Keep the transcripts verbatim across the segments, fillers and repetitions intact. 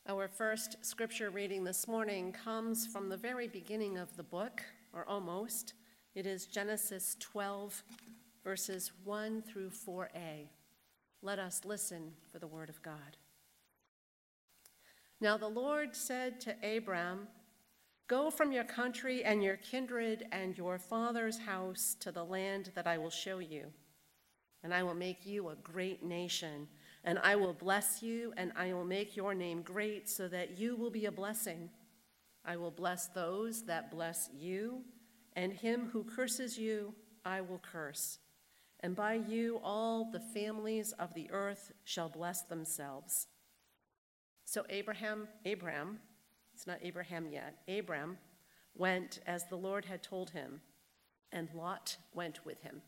Our first scripture reading this morning comes from the very beginning of the book, or almost. It is Genesis twelve, verses one through four a. Let us listen for the word of God. Now the Lord said to Abram, "Go from your country and your kindred and your father's house to the land that I will show you. And I will make you a great nation, and I will bless you, and I will make your name great so that you will be a blessing. I will bless those that bless you, and him who curses you I will curse. And by you all the families of the earth shall bless themselves." So Abraham, Abram, it's not Abraham yet, Abram went as the Lord had told him, and Lot went with him.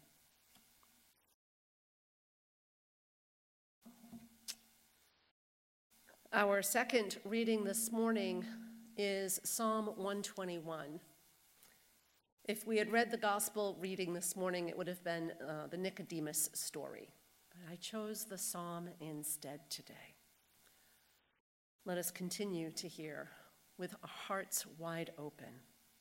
Our second reading this morning is Psalm one twenty-one. If we had read the gospel reading this morning, it would have been uh, the Nicodemus story. But I chose the psalm instead today. Let us continue to hear with our hearts wide open.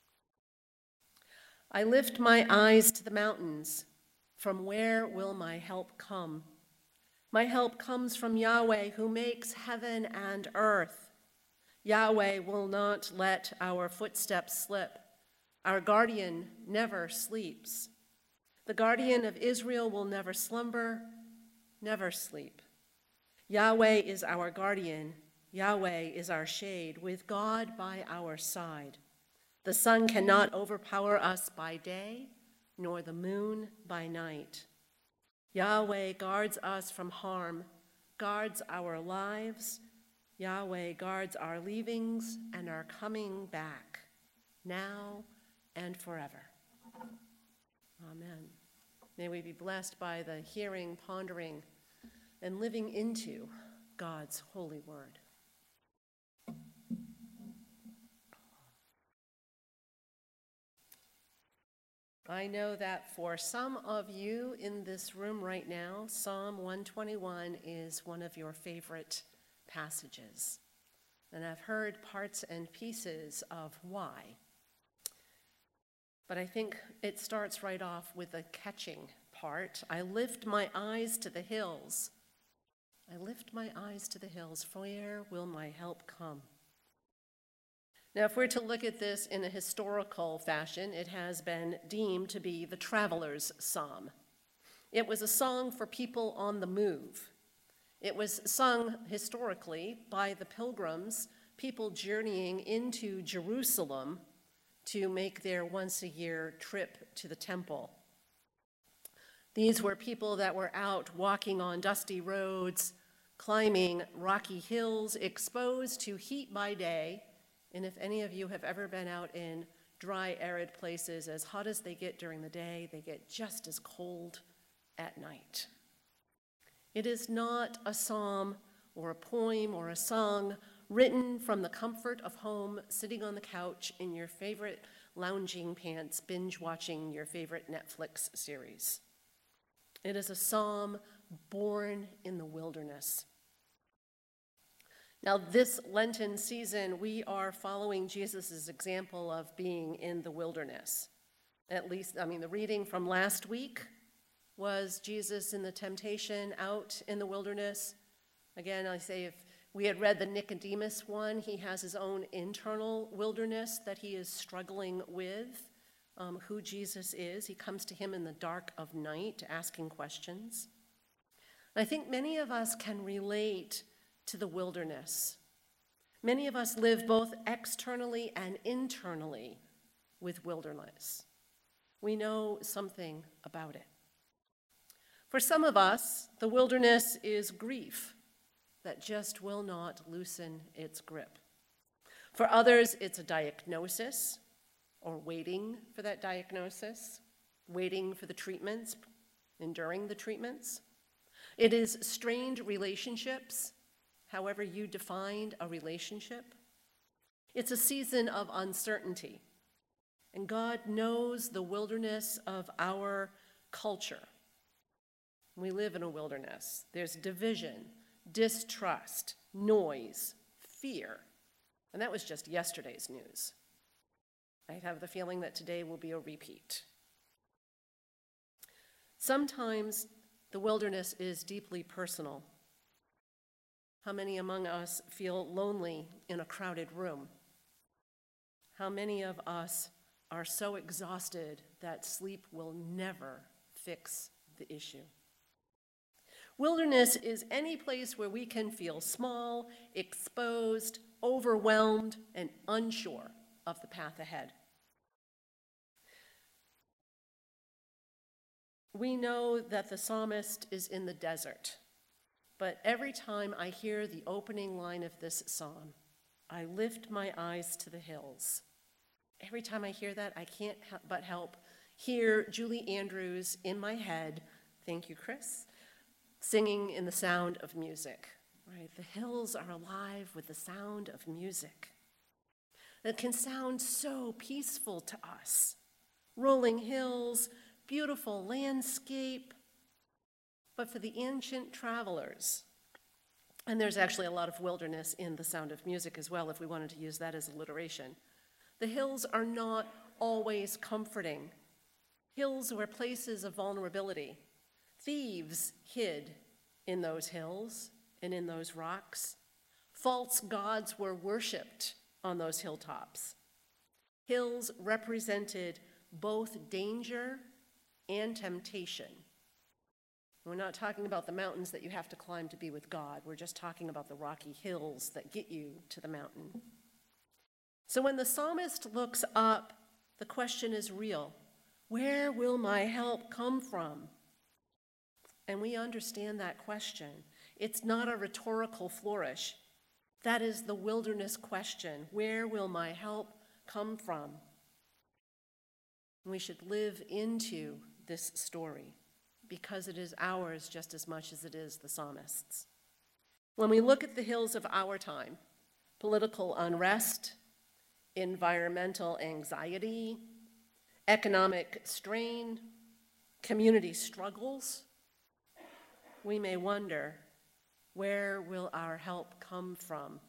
I lift my eyes to the mountains. From where will my help come? My help comes from Yahweh, who makes heaven and earth. Yahweh will not let our footsteps slip. Our guardian never sleeps. The guardian of Israel will never slumber, never sleep. Yahweh is our guardian. Yahweh is our shade, with God by our side. The sun cannot overpower us by day, nor the moon by night. Yahweh guards us from harm, guards our lives. Yahweh guards our leavings and our coming back, now and forever. Amen. May we be blessed by the hearing, pondering, and living into God's holy word. I know that for some of you in this room right now, Psalm one twenty-one is one of your favorite passages. And I've heard parts and pieces of why. But I think it starts right off with the catching part. I lift my eyes to the hills. I lift my eyes to the hills. Where will my help come? Now, if we're to look at this in a historical fashion, it has been deemed to be the traveler's psalm. It was a song for people on the move. It was sung historically by the pilgrims, people journeying into Jerusalem to make their once-a-year trip to the temple. These were people that were out walking on dusty roads, climbing rocky hills, exposed to heat by day. And if any of you have ever been out in dry, arid places, as hot as they get during the day, they get just as cold at night. It is not a psalm or a poem or a song written from the comfort of home, sitting on the couch in your favorite lounging pants, binge watching your favorite Netflix series. It is a psalm born in the wilderness. Now, this Lenten season, we are following Jesus' example of being in the wilderness. At least, I mean, the reading from last week was Jesus in the temptation out in the wilderness. Again, I say if we had read the Nicodemus one, he has his own internal wilderness that he is struggling with, um, who Jesus is. He comes to him in the dark of night asking questions. I think many of us can relate to the wilderness. Many of us live both externally and internally with wilderness. We know something about it. For some of us, the wilderness is grief that just will not loosen its grip. For others, it's a diagnosis, or waiting for that diagnosis, waiting for the treatments, enduring the treatments. It is strained relationships, however you defined a relationship. It's a season of uncertainty. And God knows the wilderness of our culture. We live in a wilderness. There's division, distrust, noise, fear. And that was just yesterday's news. I have the feeling that today will be a repeat. Sometimes the wilderness is deeply personal. How many among us feel lonely in a crowded room? How many of us are so exhausted that sleep will never fix the issue? Wilderness is any place where we can feel small, exposed, overwhelmed, and unsure of the path ahead. We know that the psalmist is in the desert, but every time I hear the opening line of this psalm, I lift my eyes to the hills. Every time I hear that, I can't but help hear Julie Andrews in my head, thank you, Chris, singing in the sound of music, right? The hills are alive with the sound of music. That can sound so peaceful to us. Rolling hills, beautiful landscape. But for the ancient travelers, and there's actually a lot of wilderness in the sound of music as well, if we wanted to use that as alliteration, the hills are not always comforting. Hills were places of vulnerability. Thieves hid in those hills and in those rocks. False gods were worshipped on those hilltops. Hills represented both danger and temptation. We're not talking about the mountains that you have to climb to be with God. We're just talking about the rocky hills that get you to the mountain. So when the psalmist looks up, the question is real. Where will my help come from? And we understand that question. It's not a rhetorical flourish. That is the wilderness question. Where will my help come from? We should live into this story because it is ours just as much as it is the psalmist's. When we look at the hills of our time, political unrest, environmental anxiety, economic strain, community struggles, we may wonder, where will our help come from?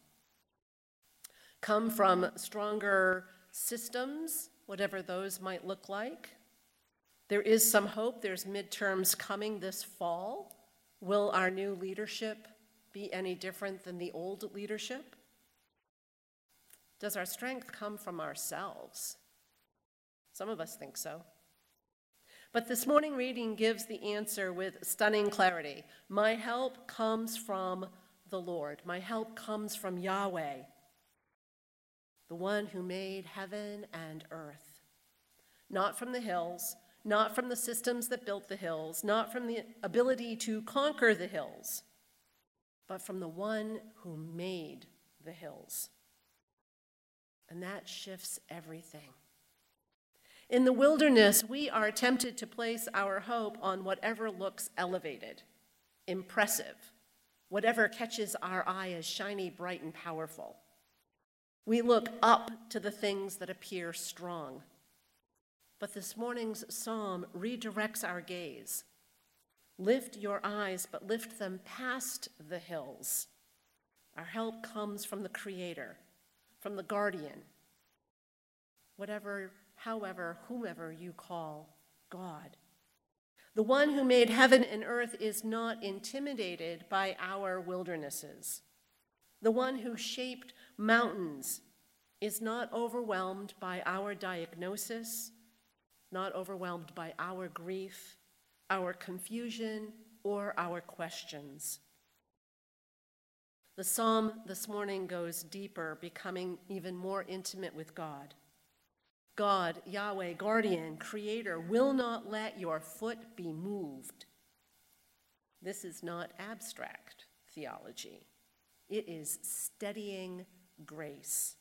Come from stronger systems, whatever those might look like. There is some hope. There's midterms coming this fall. Will our new leadership be any different than the old leadership? Does our strength come from ourselves? Some of us think so. But this morning reading gives the answer with stunning clarity. My help comes from the Lord. My help comes from Yahweh, the one who made heaven and earth. Not from the hills, not from the systems that built the hills, not from the ability to conquer the hills, but from the one who made the hills. And that shifts everything. In the wilderness, we are tempted to place our hope on whatever looks elevated, impressive, whatever catches our eye as shiny, bright, and powerful. We look up to the things that appear strong. But this morning's psalm redirects our gaze. Lift your eyes, but lift them past the hills. Our help comes from the Creator, from the guardian, whatever, however, whomever you call God. The one who made heaven and earth is not intimidated by our wildernesses. The one who shaped mountains is not overwhelmed by our diagnosis, not overwhelmed by our grief, our confusion, or our questions. The psalm this morning goes deeper, becoming even more intimate with God. God, Yahweh, guardian, creator, will not let your foot be moved. This is not abstract theology. It is steadying grace.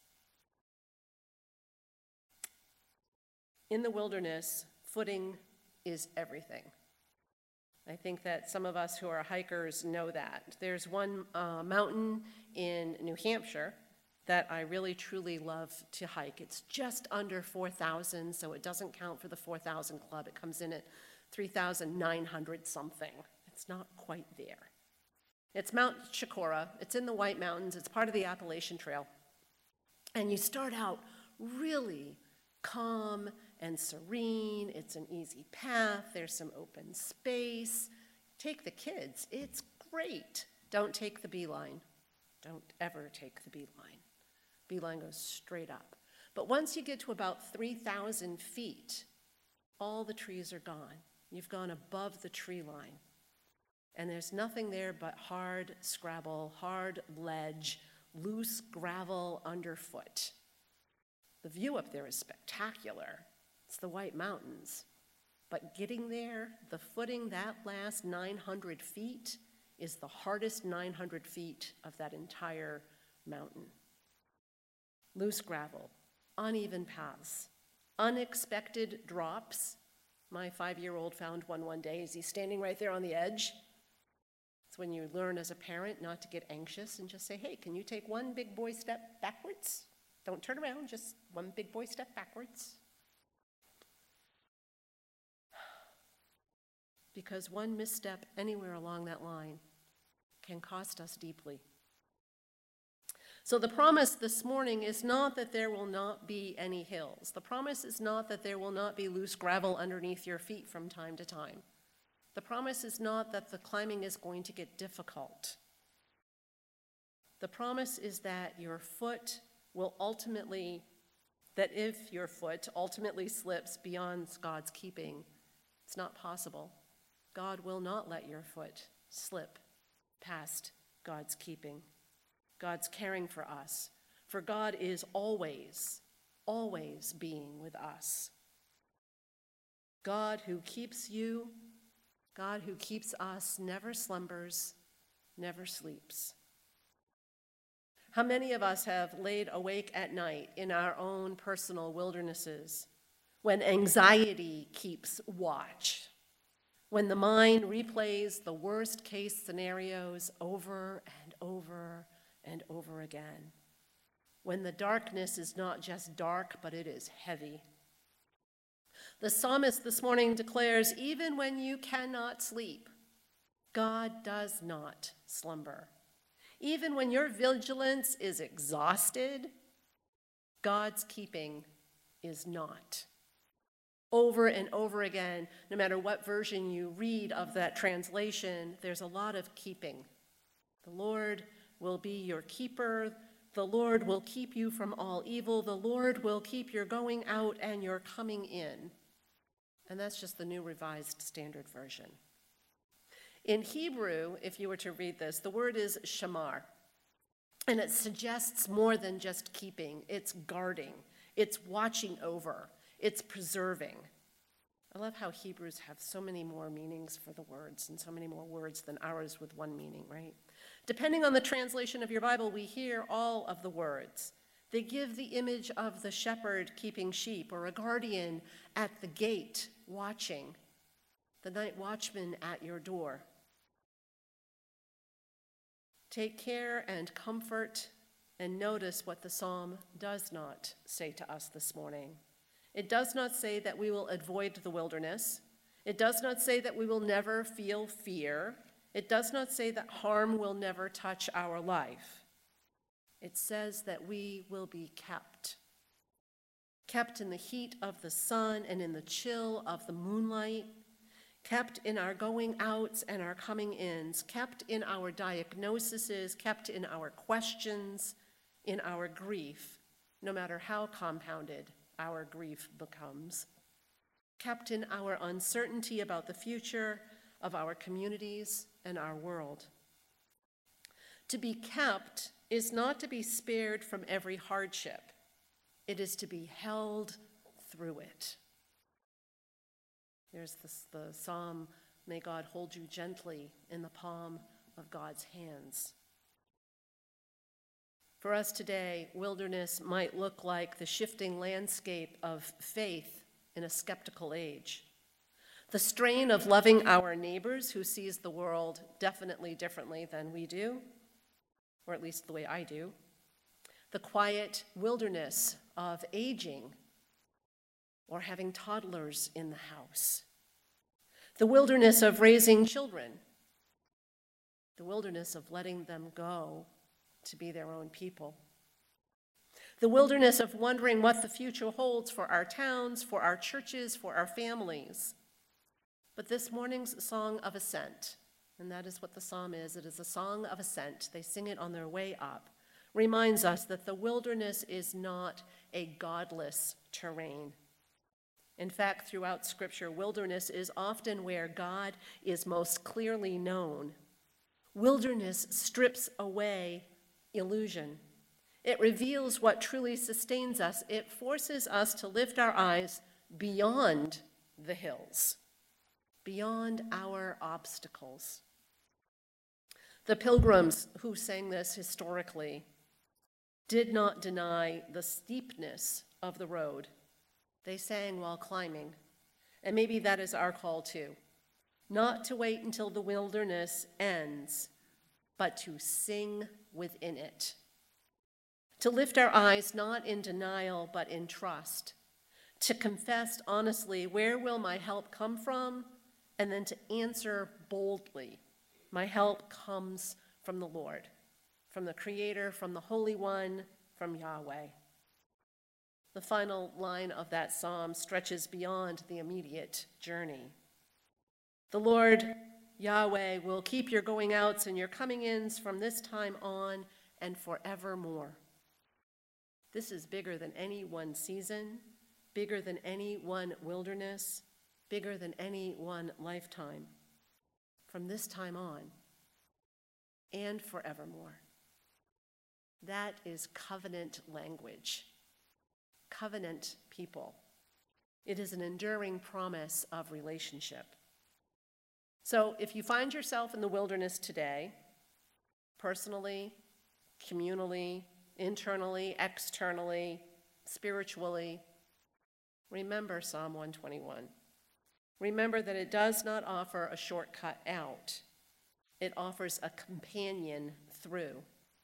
In the wilderness, footing is everything. I think that some of us who are hikers know that. There's one uh, mountain in New Hampshire that I really truly love to hike. It's just under four thousand, so it doesn't count for the four thousand club. It comes in at three thousand nine hundred something. It's not quite there. It's Mount Chicora. It's in the White Mountains. It's part of the Appalachian Trail. And you start out really calm and serene. It's an easy path. There's some open space. Take the kids. It's great. Don't take the beeline. Don't ever take the beeline. Beeline goes straight up. But once you get to about three thousand feet, all the trees are gone. You've gone above the tree line. And there's nothing there but hard scrabble, hard ledge, loose gravel underfoot. The view up there is spectacular. It's the White Mountains. But getting there, the footing, that last nine hundred feet, is the hardest nine hundred feet of that entire mountain. Loose gravel, uneven paths, unexpected drops. My five-year-old found one one day as he's standing right there on the edge. It's when you learn as a parent not to get anxious and just say, hey, can you take one big boy step backwards? Don't turn around, just one big boy step backwards. Because one misstep anywhere along that line can cost us deeply. So the promise this morning is not that there will not be any hills. The promise is not that there will not be loose gravel underneath your feet from time to time. The promise is not that the climbing is going to get difficult. The promise is that your foot will ultimately, that if your foot ultimately slips beyond God's keeping, it's not possible. God will not let your foot slip past God's keeping. God's caring for us. For God is always, always being with us. God who keeps you, God who keeps us, never slumbers, never sleeps. How many of us have laid awake at night in our own personal wildernesses when anxiety keeps watch? When the mind replays the worst case scenarios over and over and over again. When the darkness is not just dark, but it is heavy. The psalmist this morning declares, even when you cannot sleep, God does not slumber. Even when your vigilance is exhausted, God's keeping is not. Over and over again, no matter what version you read of that translation, there's a lot of keeping. The Lord will be your keeper. The Lord will keep you from all evil. The Lord will keep your going out and your coming in. And that's just the New Revised Standard Version. In Hebrew, if you were to read this, the word is shamar. And it suggests more than just keeping. It's guarding. It's watching over. It's preserving. I love how Hebrews have so many more meanings for the words and so many more words than ours with one meaning, right? Depending on the translation of your Bible, we hear all of the words. They give the image of the shepherd keeping sheep or a guardian at the gate watching, the night watchman at your door. Take care and comfort and notice what the psalm does not say to us this morning. It does not say that we will avoid the wilderness. It does not say that we will never feel fear. It does not say that harm will never touch our life. It says that we will be kept. Kept in the heat of the sun and in the chill of the moonlight. Kept in our going outs and our coming ins. Kept in our diagnoses. Kept in our questions, in our grief, no matter how compounded our grief becomes. Kept in our uncertainty about the future of our communities and our world. To be kept is not to be spared from every hardship. It is to be held through it. There's this, the psalm, may God hold you gently in the palm of God's hands. For us today, wilderness might look like the shifting landscape of faith in a skeptical age. The strain of loving our neighbors who sees the world definitely differently than we do, or at least the way I do. The quiet wilderness of aging or having toddlers in the house. The wilderness of raising children. the wilderness of letting them go to be their own people, the wilderness of wondering what the future holds for our towns, for our churches, for our families. But this morning's song of ascent, and that is what the psalm is, it is a song of ascent, they sing it on their way up, reminds us that the wilderness is not a godless terrain. In fact, throughout Scripture, wilderness is often where God is most clearly known. Wilderness strips away illusion. It reveals what truly sustains us. It forces us to lift our eyes beyond the hills, beyond our obstacles. The pilgrims who sang this historically did not deny the steepness of the road. They sang while climbing, and maybe that is our call too. Not to wait until the wilderness ends, but to sing within it. To lift our eyes not in denial, but in trust. To confess honestly, where will my help come from? And then to answer boldly, my help comes from the Lord, from the Creator, from the Holy One, from Yahweh. The final line of that psalm stretches beyond the immediate journey. The Lord, Yahweh, will keep your going outs and your coming ins from this time on and forevermore. This is bigger than any one season, bigger than any one wilderness, bigger than any one lifetime. From this time on and forevermore. That is covenant language. Covenant people. It is an enduring promise of relationship. So if you find yourself in the wilderness today, personally, communally, internally, externally, spiritually, remember Psalm one twenty-one. Remember that it does not offer a shortcut out. It offers a companion through.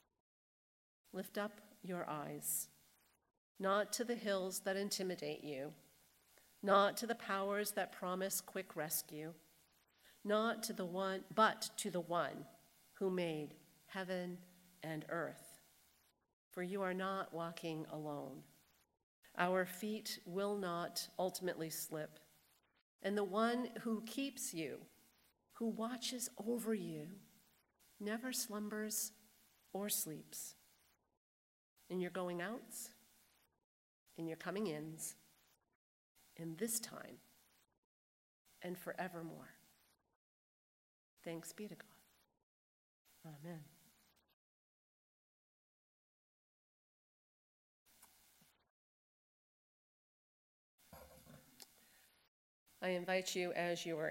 Lift up your eyes, not to the hills that intimidate you, not to the powers that promise quick rescue, not to the one, but to the one who made heaven and earth. For you are not walking alone. Our feet will not ultimately slip. And the one who keeps you, who watches over you, never slumbers or sleeps. In your going outs, in your coming ins, in this time, and forevermore. Thanks be to God. Amen. I invite you, as you are